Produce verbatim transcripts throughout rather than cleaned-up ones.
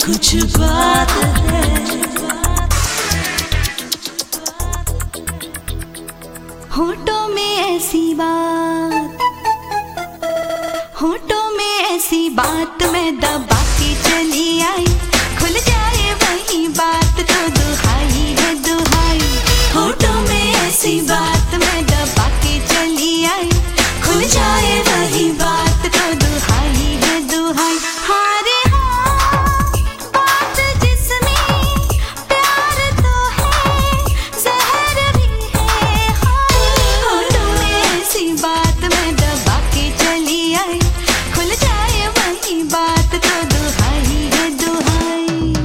कुछ बात है। होठों में ऐसी बात, होठों में ऐसी बात मैं दबा के चली आई, खुल जाए वही बात तो दुहाई है दुहाई। होठों में ऐसी बात मैं दबा के चली आई, खुल जाए वही बात तो दुहाई है दुहाई। हाँ रे हाँ, बात जिसमें प्यार तो है, जहर भी है। होठों में ऐसी बात मैं दबा के चली आई, खुल जाए वही बात तो दुहाई है दुहाई।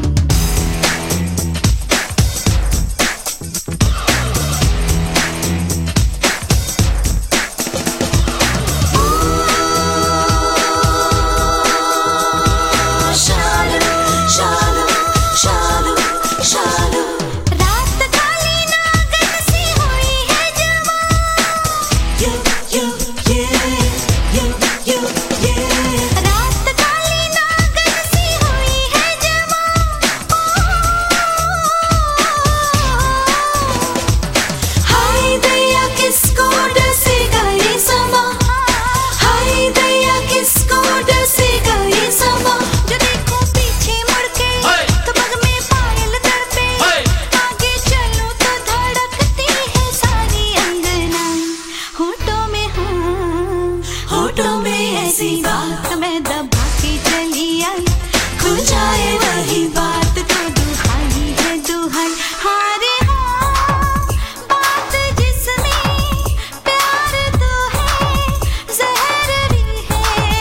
होठों में ऐसी बात मैं दबा के चली आई, खुल जाए वही बात तो दुहाई है दुहाई। हाँ रे हाँ, बात जिसमें प्यार तो है, जहर भी है।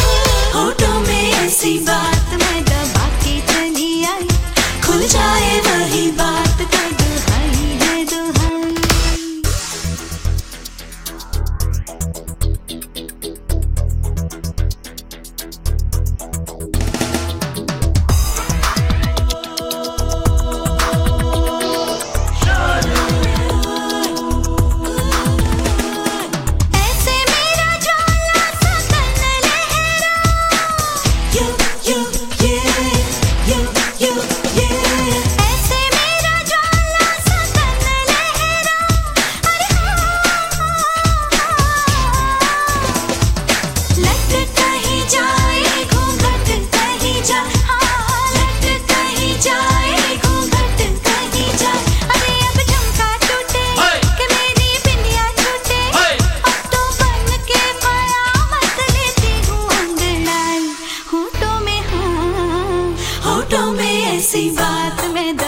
होठों में ऐसी बात मैं दबा के चली आई, खुल जाए वही बात तो दुहाई है दुहाई। होठों में ऐसी बात मैं